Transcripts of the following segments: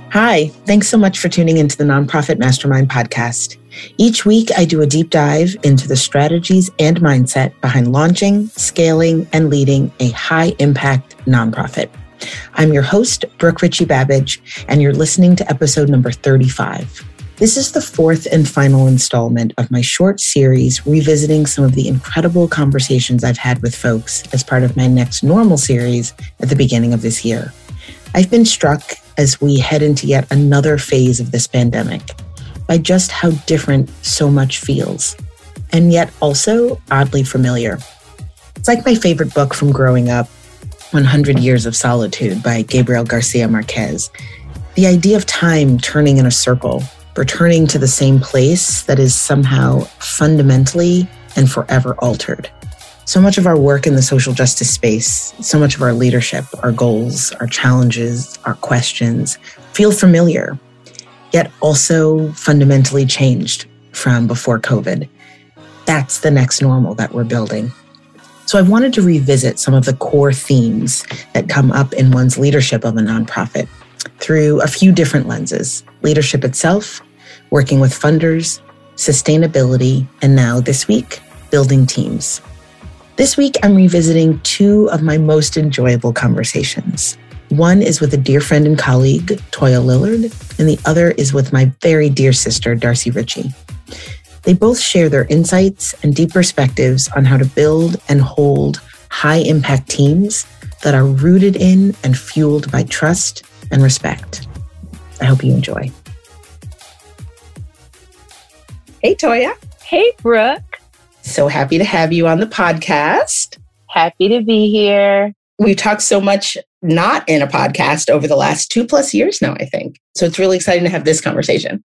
Hi, thanks so much for tuning into the Nonprofit Mastermind podcast. Each week, I do a deep dive into the strategies and mindset behind launching, scaling, and leading a high-impact nonprofit. I'm your host, Brooke Ritchie-Babbage, and you're listening to episode number 35. This is the fourth and final installment of my short series revisiting some of the incredible conversations I've had with folks as part of my Next Normal series at the beginning of this year. I've been struck as we head into yet another phase of this pandemic by just how different so much feels, and yet also oddly familiar. It's like my favorite book from growing up, 100 Years of Solitude by Gabriel Garcia Marquez. The idea of time turning in a circle, returning to the same place that is somehow fundamentally and forever altered. So much of our work in the social justice space, so much of our leadership, our goals, our challenges, our questions feel familiar, yet also fundamentally changed from before COVID. That's the next normal that we're building. So I wanted to revisit some of the core themes that come up in one's leadership of a nonprofit through a few different lenses: leadership itself, working with funders, sustainability, and now this week, building teams. This week, I'm revisiting two of my most enjoyable conversations. One is with a dear friend and colleague, Toya Lillard, and the other is with my very dear sister, Darcy Ritchie. They both share their insights and deep perspectives on how to build and hold high-impact teams that are rooted in and fueled by trust and respect. I hope you enjoy. Hey, Toya. Hey, Brooke. So happy to have you on the podcast. Happy to be here. We've talked so much not in a podcast over the last 2+ years now, I think. So it's really exciting to have this conversation.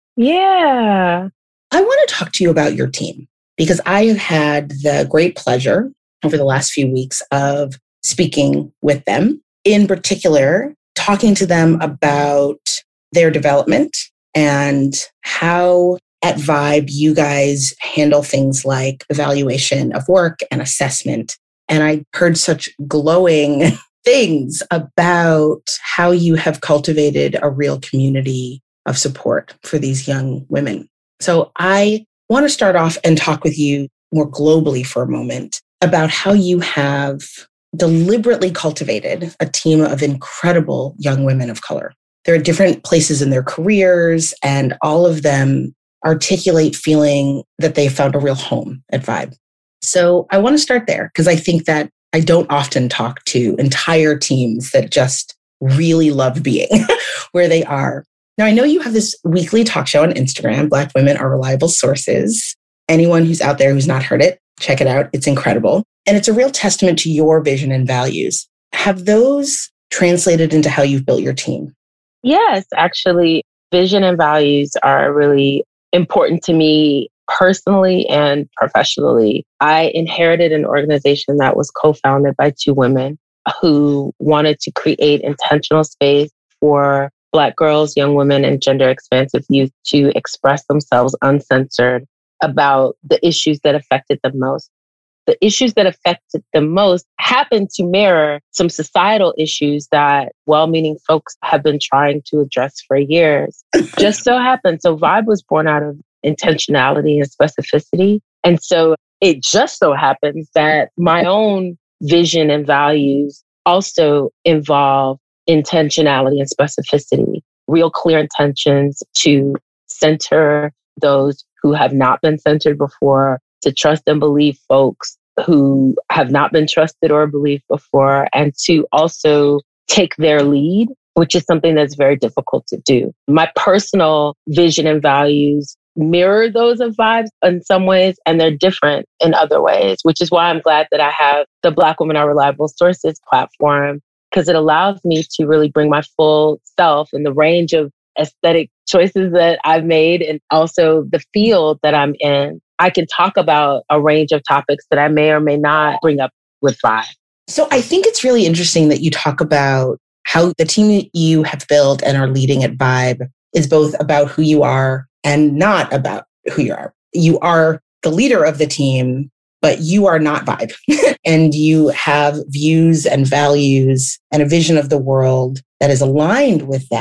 Yeah. I want to talk to you about your team because I have had the great pleasure over the last few weeks of speaking with them, in particular, talking to them about their development and how at Vibe, you guys handle things like evaluation of work and assessment. And I heard such glowing things about how you have cultivated a real community of support for these young women. So I want to start off and talk with you more globally for a moment about how you have deliberately cultivated a team of incredible young women of color. They're at different places in their careers, and all of them articulate feeling that they found a real home at Vibe. So I want to start there because I think that I don't often talk to entire teams that just really love being where they are. Now, I know you have this weekly talk show on Instagram, Black Women Are Reliable Sources. Anyone who's out there who's not heard it, check it out. It's incredible. And it's a real testament to your vision and values. Have those translated into how you've built your team? Yes, actually, vision and values are really important to me personally and professionally. I inherited an organization that was co-founded by two women who wanted to create intentional space for Black girls, young women, and gender expansive youth to express themselves uncensored about the issues that affected them most. The issues that affected them most happen to mirror some societal issues that well-meaning folks have been trying to address for years. Just so happened. So Vibe was born out of intentionality and specificity. And so it just so happens that my own vision and values also involve intentionality and specificity, real clear intentions to center those who have not been centered before, to trust and believe folks who have not been trusted or believed before, and to also take their lead, which is something that's very difficult to do. My personal vision and values mirror those of Vibes in some ways, and they're different in other ways, which is why I'm glad that I have the Black Women Are Reliable Sources platform, because it allows me to really bring my full self and the range of aesthetic choices that I've made and also the field that I'm in. I can talk about a range of topics that I may or may not bring up with Vibe. So I think it's really interesting that you talk about how the team that you have built and are leading at Vibe is both about who you are and not about who you are. You are the leader of the team, but you are not Vibe. And you have views and values and a vision of the world that is aligned with that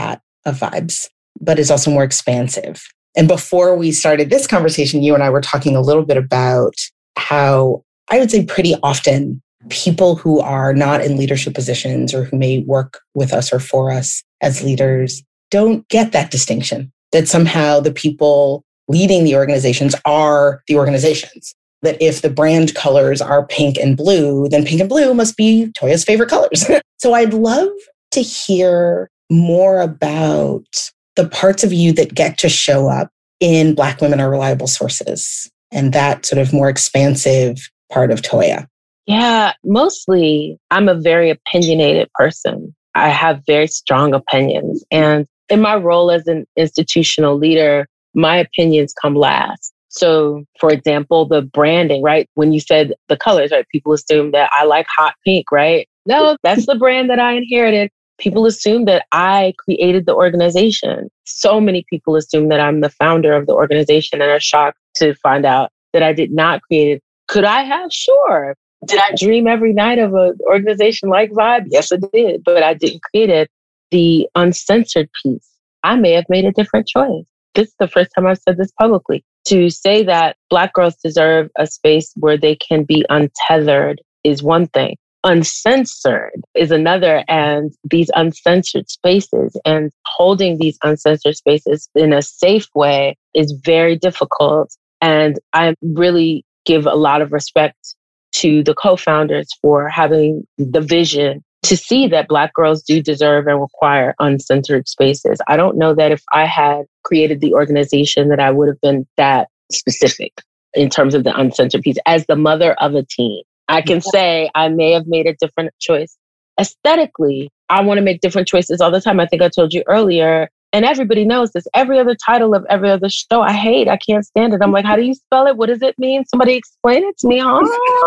of vibes, but is also more expansive. And before we started this conversation, you and I were talking a little bit about how I would say pretty often people who are not in leadership positions or who may work with us or for us as leaders don't get that distinction, that somehow the people leading the organizations are the organizations. That if the brand colors are pink and blue, then pink and blue must be Toya's favorite colors. So I'd love to hear more about the parts of you that get to show up in Black Women Are Reliable Sources and that sort of more expansive part of Toya. Yeah, mostly I'm a very opinionated person. I have very strong opinions. And in my role as an institutional leader, my opinions come last. So, for example, the branding, right? When you said the colors, right? People assume that I like hot pink, right? No, that's the brand that I inherited. People assume that I created the organization. So many people assume that I'm the founder of the organization and are shocked to find out that I did not create it. Could I have? Sure. Did I dream every night of an organization like Vibe? Yes, I did, but I didn't create it. The uncensored piece, I may have made a different choice. This is the first time I've said this publicly. To say that Black girls deserve a space where they can be untethered is one thing. Uncensored is another. And these uncensored spaces and holding these uncensored spaces in a safe way is very difficult. And I really give a lot of respect to the co-founders for having the vision to see that Black girls do deserve and require uncensored spaces. I don't know that if I had created the organization that I would have been that specific in terms of the uncensored piece. As the mother of a teen, I can say I may have made a different choice. Aesthetically, I want to make different choices all the time. I think I told you earlier, and everybody knows this. Every other title of every other show, I hate. I can't stand it. I'm like, how do you spell it? What does it mean? Somebody explain it to me, huh?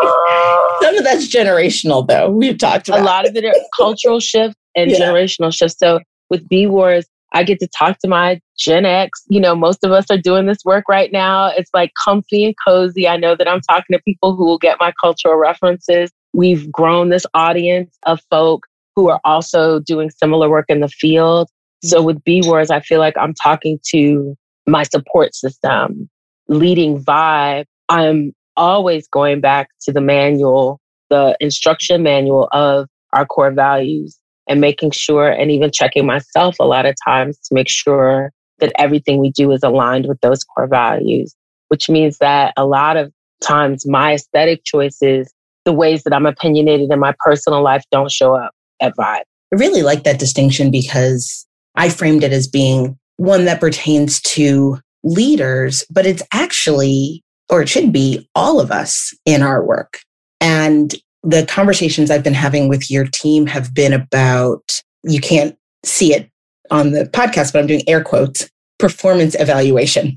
Some of that's generational, though. We've talked about a lot of it are cultural shifts and generational shifts. So with B Wars, I get to talk to my Gen X. You know, most of us are doing this work right now. It's like comfy and cozy. I know that I'm talking to people who will get my cultural references. We've grown this audience of folk who are also doing similar work in the field. So with B Wars, I feel like I'm talking to my support system, leading Vibe. I'm always going back to the manual, the instruction manual of our core values and making sure and even checking myself a lot of times to make sure that everything we do is aligned with those core values, which means that a lot of times my aesthetic choices, the ways that I'm opinionated in my personal life don't show up at Vibe. I really like that distinction because I framed it as being one that pertains to leaders, but it's actually, or it should be, all of us in our work. And the conversations I've been having with your team have been about, you can't see it on the podcast, but I'm doing air quotes, performance evaluation,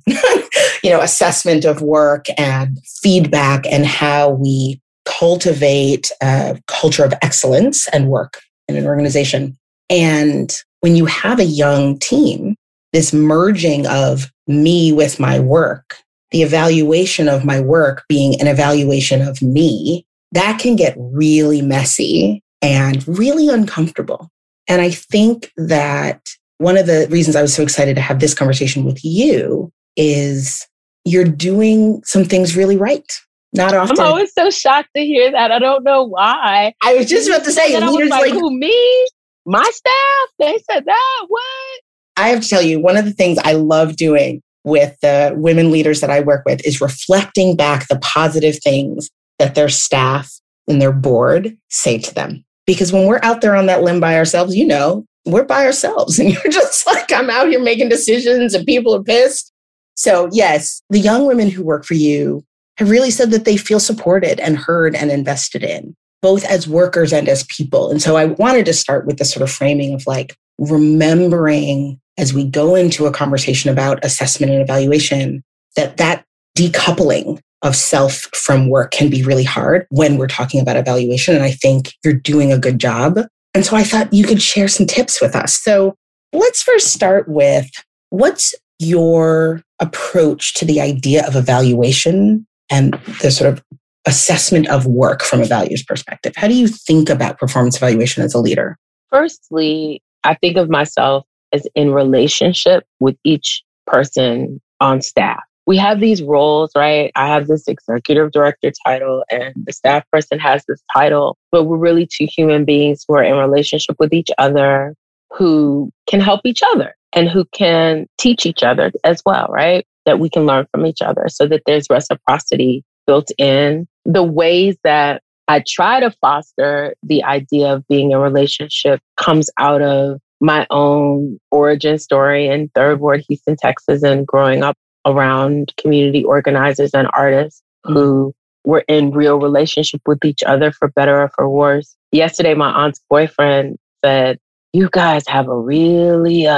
assessment of work and feedback and how we cultivate a culture of excellence and work in an organization. And when you have a young team, this merging of me with my work, the evaluation of my work being an evaluation of me, that can get really messy and really uncomfortable. And I think that one of the reasons I was so excited to have this conversation with you is you're doing some things really right. Not often. I'm always so shocked to hear that. I don't know why. I was just about to say, leaders like, who, me? My staff? They said that? What? I have to tell you, one of the things I love doing with the women leaders that I work with is reflecting back the positive things that their staff and their board say to them. Because when we're out there on that limb by ourselves, we're by ourselves and you're just like, I'm out here making decisions and people are pissed. So yes, the young women who work for you have really said that they feel supported and heard and invested in, both as workers and as people. And so I wanted to start with this sort of framing of like remembering as we go into a conversation about assessment and evaluation, that decoupling of self from work can be really hard when we're talking about evaluation. And I think you're doing a good job. And so I thought you could share some tips with us. So let's first start with, what's your approach to the idea of evaluation and the sort of assessment of work from a values perspective? How do you think about performance evaluation as a leader? Firstly, I think of myself is in relationship with each person on staff. We have these roles, right? I have this executive director title and the staff person has this title, but we're really two human beings who are in relationship with each other, who can help each other and who can teach each other as well, right? That we can learn from each other so that there's reciprocity built in. The ways that I try to foster the idea of being in a relationship comes out of my own origin story in Third Ward, Houston, Texas, and growing up around community organizers and artists who were in real relationship with each other for better or for worse. Yesterday, my aunt's boyfriend said, "You guys have a really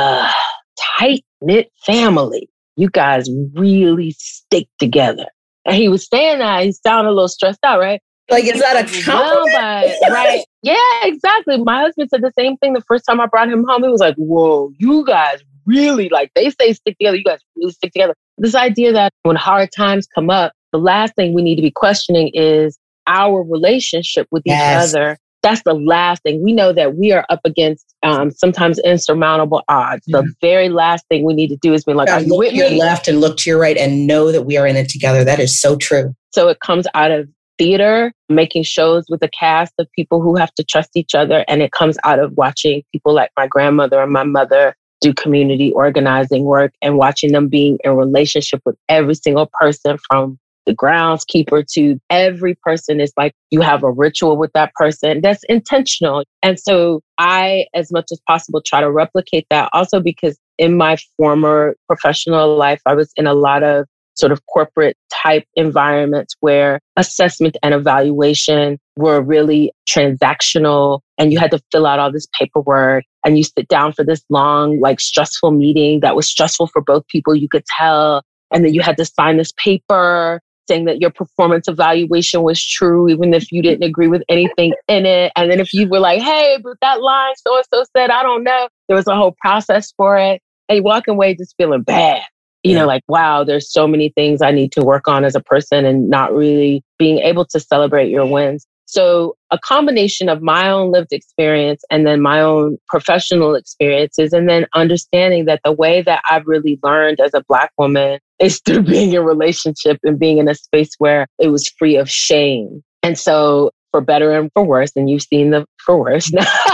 tight-knit family. You guys really stick together." And he was saying that, he sounded a little stressed out, right? Like, is that a compliment? Right. Yeah, exactly. My husband said the same thing the first time I brought him home. He was like, "Whoa, you guys really, like, they say stick together. You guys really stick together." This idea that when hard times come up, the last thing we need to be questioning is our relationship with each other. That's the last thing. We know that we are up against sometimes insurmountable odds. The very last thing we need to do is be like, "Are you with me?" Look to your left and look to your right and know that we are in it together. That is so true. So it comes out of theater, making shows with a cast of people who have to trust each other. And it comes out of watching people like my grandmother and my mother do community organizing work and watching them being in relationship with every single person, from the groundskeeper to every person. Is like you have a ritual with that person that's intentional. And so I, as much as possible, try to replicate that also because in my former professional life, I was in a lot of sort of corporate type environments where assessment and evaluation were really transactional and you had to fill out all this paperwork and you sit down for this long, like stressful meeting that was stressful for both people, you could tell. And then you had to sign this paper saying that your performance evaluation was true, even if you didn't agree with anything in it. And then if you were like, "Hey, but that line so-and-so said, I don't know." There was a whole process for it. And you walk away just feeling bad. You know, like, wow, there's so many things I need to work on as a person and not really being able to celebrate your wins. So a combination of my own lived experience and then my own professional experiences, and then understanding that the way that I've really learned as a Black woman is through being in a relationship and being in a space where it was free of shame. And so for better and for worse, and you've seen the for worse,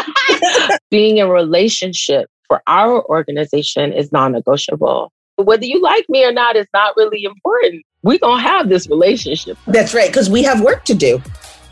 being in a relationship for our organization is non-negotiable. Whether you like me or not is not really important. We're going to have this relationship. That's right, because we have work to do.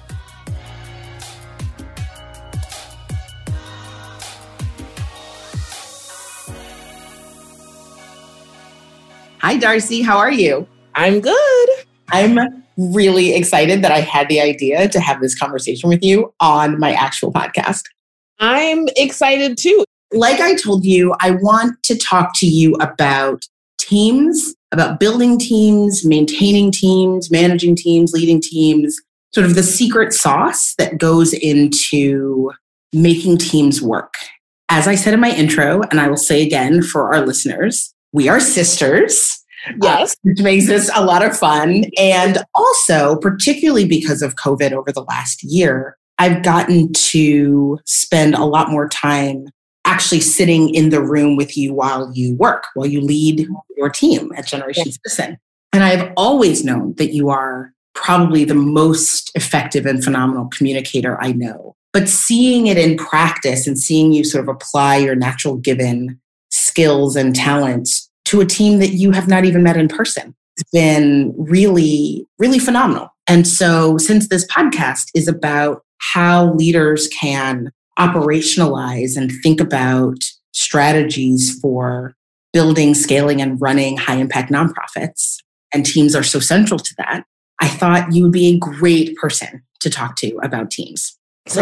Hi, Darcy. How are you? I'm good. I'm really excited that I had the idea to have this conversation with you on my actual podcast. I'm excited too. Like I told you, I want to talk to you about teams, about building teams, maintaining teams, managing teams, leading teams, sort of the secret sauce that goes into making teams work. As I said in my intro, and I will say again for our listeners, we are sisters. Yes. Which makes this a lot of fun. And also, particularly because of COVID over the last year, I've gotten to spend a lot more time actually sitting in the room with you while you work, while you lead your team at Generation Citizen. And I've always known that you are probably the most effective and phenomenal communicator I know. But seeing it in practice and seeing you sort of apply your natural given skills and talents to a team that you have not even met in person, it's been really, really phenomenal. And so since this podcast is about how leaders can operationalize and think about strategies for building, scaling, and running high impact nonprofits, and teams are so central to that, I thought you would be a great person to talk to about teams.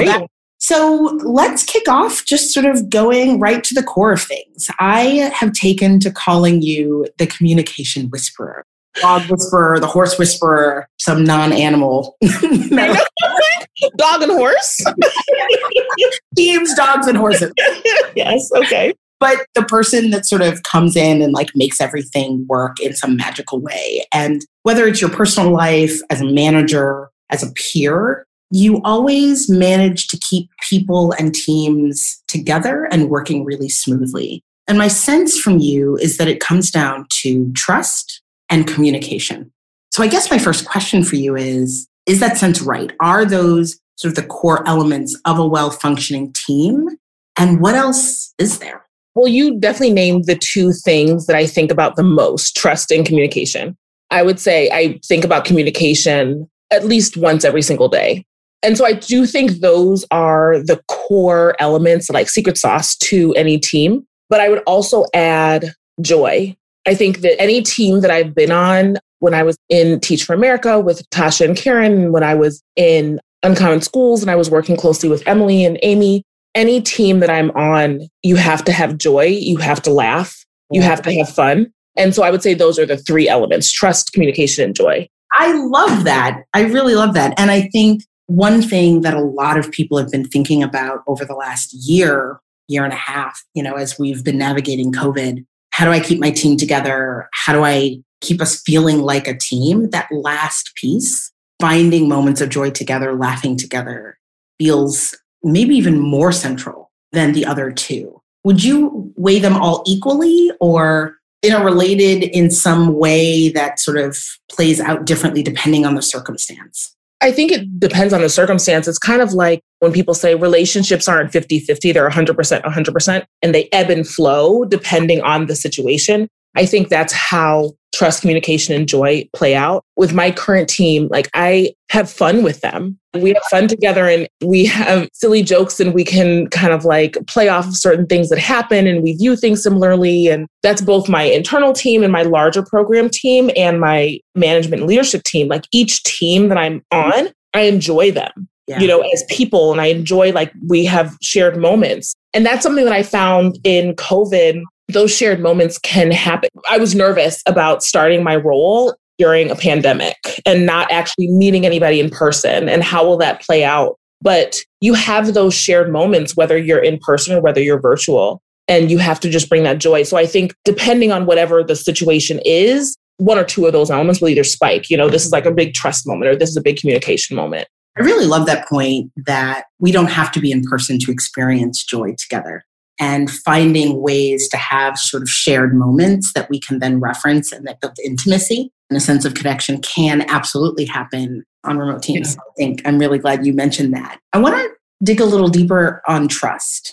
So let's kick off just sort of going right to the core of things. I have taken to calling you the communication whisperer, dog whisperer, the horse whisperer, some non-animal. Dog and horse? Teams, dogs, and horses. Yes, okay. But the person that sort of comes in and like makes everything work in some magical way. And whether it's your personal life, as a manager, as a peer, you always manage to keep people and teams together and working really smoothly. And my sense from you is that it comes down to trust and communication. So I guess my first question for you is that sense right? Are those sort of the core elements of a well-functioning team? And what else is there? Well, you definitely named the two things that I think about the most, trust and communication. I would say I think about communication at least once every single day. And so I do think those are the core elements, like secret sauce to any team. But I would also add joy. I think that any team that I've been on, when I was in Teach for America with Tasha and Karen, when I was in Uncommon Schools and I was working closely with Emily and Amy, any team that I'm on, you have to have joy, you have to laugh, you have to have fun. And so I would say those are the three elements: trust, communication, and joy. I love that. I really love that. And I think one thing that a lot of people have been thinking about over the last year and a half, as we've been navigating COVID, how do I keep my team together? How do I keep us feeling like a team? That last piece, finding moments of joy together, laughing together, feels maybe even more central than the other two. Would you weigh them all equally, or interrelated in some way that sort of plays out differently depending on the circumstance? I think it depends on the circumstance. It's kind of like when people say relationships aren't 50-50, they're 100%, and they ebb and flow depending on the situation. I think that's how trust, communication, and joy play out. With my current team, I have fun with them. We have fun together and we have silly jokes and we can kind of play off of certain things that happen and we view things similarly. And that's both my internal team and my larger program team and my management and leadership team. Each team that I'm on, I enjoy them, as people, and I enjoy we have shared moments. And that's something that I found in COVID. Those shared moments can happen. I was nervous about starting my role during a pandemic and not actually meeting anybody in person. And how will that play out? But you have those shared moments, whether you're in person or whether you're virtual, and you have to just bring that joy. So I think depending on whatever the situation is, one or two of those elements will either spike. This is a big trust moment or this is a big communication moment. I really love that point that we don't have to be in person to experience joy together. And finding ways to have sort of shared moments that we can then reference and that build intimacy and a sense of connection can absolutely happen on remote teams. Yeah. I think I'm really glad you mentioned that. I want to dig a little deeper on trust.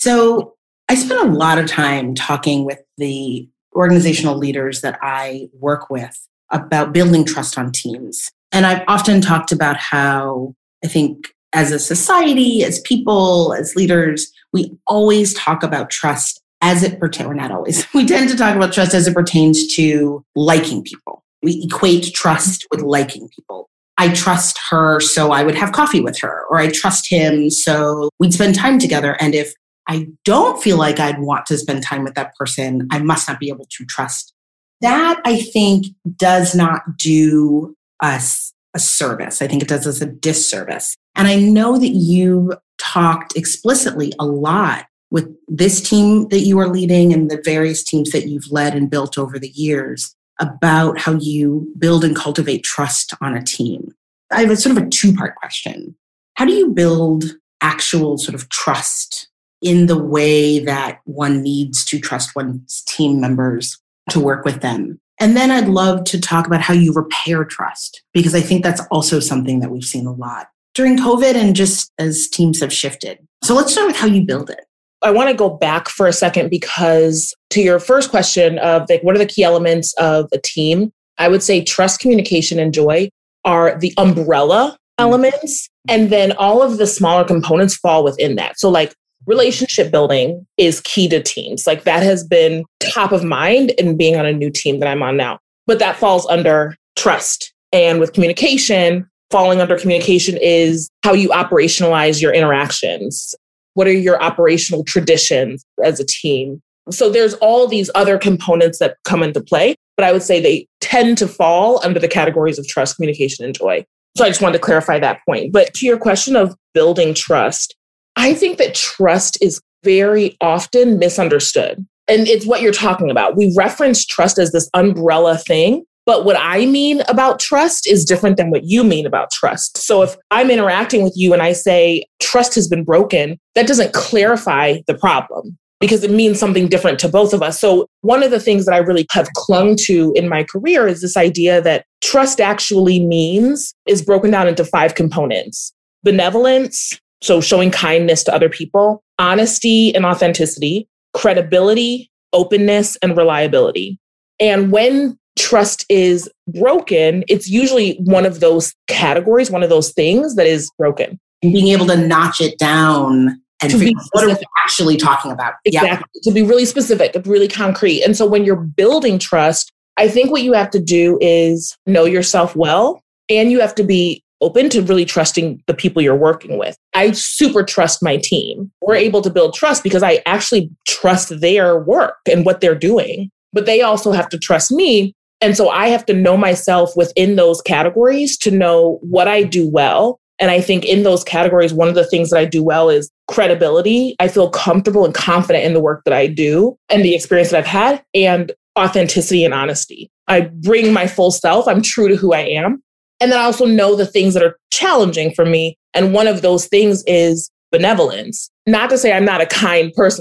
So I spend a lot of time talking with the organizational leaders that I work with about building trust on teams. And I've often talked about how I think as a society, as people, as leaders, we always talk about trust as it pertains, or not always. We tend to talk about trust as it pertains to liking people. We equate trust with liking people. I trust her, so I would have coffee with her, or I trust him, so we'd spend time together. And if I don't feel like I'd want to spend time with that person, I must not be able to trust. That, I think, does not do us a service. I think it does us a disservice. And I know that you talked explicitly a lot with this team that you are leading and the various teams that you've led and built over the years about how you build and cultivate trust on a team. I have a sort of a two-part question. How do you build actual sort of trust in the way that one needs to trust one's team members to work with them? And then I'd love to talk about how you repair trust, because I think that's also something that we've seen a lot during COVID and just as teams have shifted. So let's start with how you build it. I want to go back for a second because to your first question of what are the key elements of a team, I would say trust, communication, and joy are the umbrella elements. And then all of the smaller components fall within that. So relationship building is key to teams. That has been top of mind in being on a new team that I'm on now. But that falls under trust. And with communication, falling under communication is how you operationalize your interactions. What are your operational traditions as a team? So there's all these other components that come into play, but I would say they tend to fall under the categories of trust, communication, and joy. So I just wanted to clarify that point. But to your question of building trust, I think that trust is very often misunderstood. And it's what you're talking about. We reference trust as this umbrella thing, but what I mean about trust is different than what you mean about trust. So if I'm interacting with you and I say trust has been broken, that doesn't clarify the problem. because it means something different to both of us. So one of the things that I really have clung to in my career is this idea that trust actually is broken down into 5 components: benevolence, so showing kindness to other people; honesty and authenticity; credibility; openness; and reliability. And when trust is broken, it's usually one of those categories, one of those things that is broken. And being able to notch it down and figure out what are we actually talking about. Exactly. Yeah. To be really specific, really concrete. And so when you're building trust, I think what you have to do is know yourself well, and you have to be open to really trusting the people you're working with. I super trust my team. We're able to build trust because I actually trust their work and what they're doing, but they also have to trust me. And so I have to know myself within those categories to know what I do well. And I think in those categories, one of the things that I do well is credibility. I feel comfortable and confident in the work that I do and the experience that I've had, and authenticity and honesty. I bring my full self. I'm true to who I am. And then I also know the things that are challenging for me. And one of those things is benevolence. Not to say I'm not a kind person.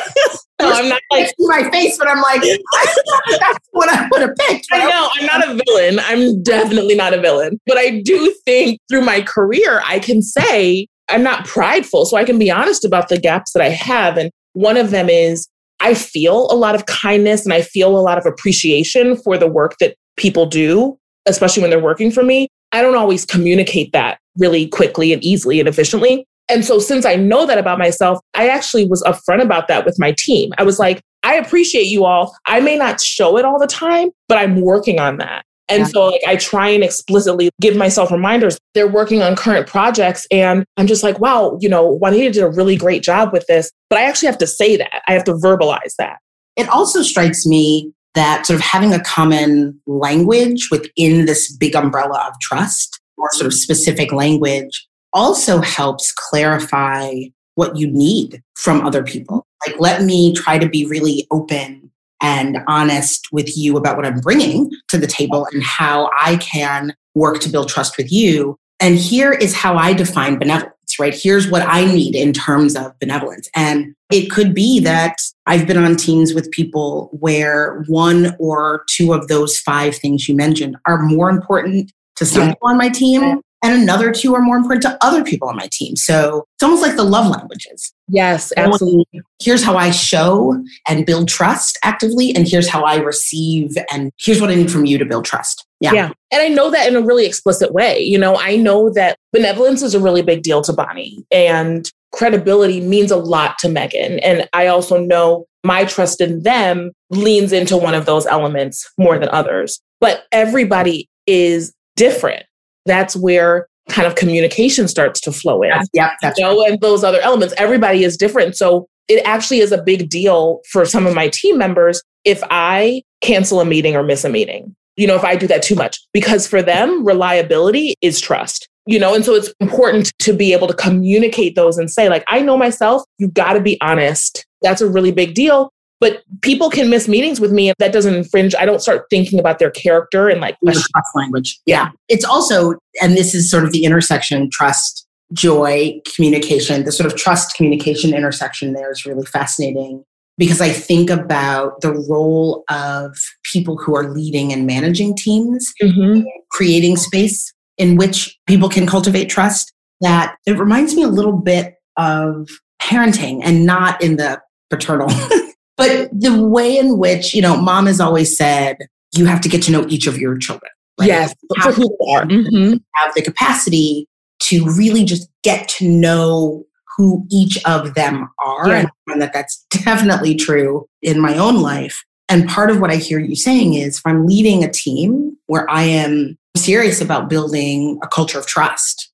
No, I'm not like my face, but I'm like, that's what I would have picked. I know, I'm not a villain. I'm definitely not a villain. But I do think through my career, I can say I'm not prideful. So I can be honest about the gaps that I have. And one of them is I feel a lot of kindness and I feel a lot of appreciation for the work that people do, especially when they're working for me. I don't always communicate that really quickly and easily and efficiently. And so since I know that about myself, I actually was upfront about that with my team. I was like, I appreciate you all. I may not show it all the time, but I'm working on that. And so like, I try and explicitly give myself reminders. They're working on current projects. And I'm just like, wow, Juanita did a really great job with this. But I actually have to say that. I have to verbalize that. It also strikes me that sort of having a common language within this big umbrella of trust, or sort of specific language, also helps clarify what you need from other people. Like, let me try to be really open and honest with you about what I'm bringing to the table and how I can work to build trust with you. And here is how I define benevolence, right? Here's what I need in terms of benevolence. And it could be that I've been on teams with people where 1 or 2 of those 5 things you mentioned are more important to some people on my team, and another 2 are more important to other people on my team. So it's almost like the love languages. Yes, absolutely. Here's how I show and build trust actively, and here's how I receive, and here's what I need from you to build trust. Yeah. And I know that in a really explicit way. I know that benevolence is a really big deal to Bonnie, and credibility means a lot to Megan. And I also know my trust in them leans into one of those elements more than others. But everybody is different. That's where kind of communication starts to flow in. That's and those other elements. Everybody is different. So it actually is a big deal for some of my team members if I cancel a meeting or miss a meeting, if I do that too much, because for them, reliability is trust, and so it's important to be able to communicate those and say, like, I know myself, you've got to be honest. That's a really big deal. But people can miss meetings with me if that doesn't infringe. I don't start thinking about their character and like trust language. Yeah. It's also, and this is sort of the intersection, trust, joy, communication, the sort of trust communication intersection there is really fascinating, because I think about the role of people who are leading and managing teams, creating space in which people can cultivate trust. That it reminds me a little bit of parenting, and not in the paternal but the way in which, mom has always said, you have to get to know each of your children. Right? Yes, for who they are. Have the capacity to really just get to know who each of them are. Yeah. And that's definitely true in my own life. And part of what I hear you saying is, if I'm leading a team where I am serious about building a culture of trust,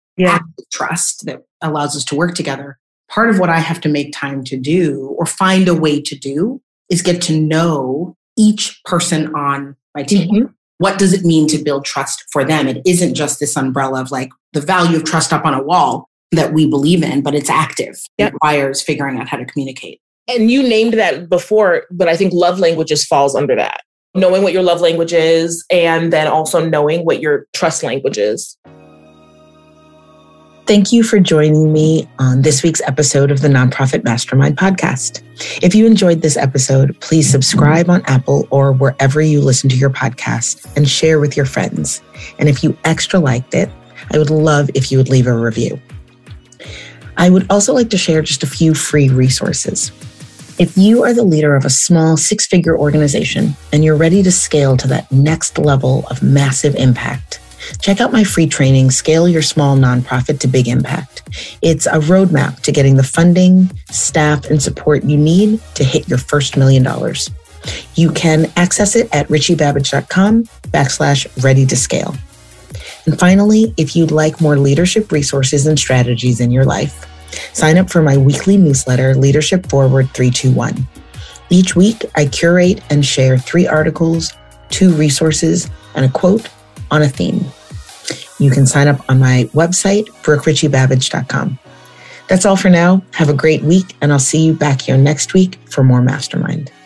trust that allows us to work together, part of what I have to make time to do, or find a way to do, is get to know each person on my team. What does it mean to build trust for them? It isn't just this umbrella of like the value of trust up on a wall that we believe in, but it's active. It requires figuring out how to communicate. And you named that before, but I think love languages falls under that. Knowing what your love language is, and then also knowing what your trust language is. Thank you for joining me on this week's episode of the Nonprofit Mastermind podcast. If you enjoyed this episode, please subscribe on Apple or wherever you listen to your podcast and share with your friends. And if you extra liked it, I would love if you would leave a review. I would also like to share just a few free resources. If you are the leader of a small six-figure organization and you're ready to scale to that next level of massive impact, check out my free training, Scale Your Small Nonprofit to Big Impact. It's a roadmap to getting the funding, staff, and support you need to hit your first $1 million. You can access it at richiebabbage.com/ready to scale. And finally, if you'd like more leadership resources and strategies in your life, sign up for my weekly newsletter, Leadership Forward 321. Each week, I curate and share 3 articles, 2 resources, and a quote on a theme. You can sign up on my website, brookericchiebabbage.com. That's all for now. Have a great week, and I'll see you back here next week for more Mastermind.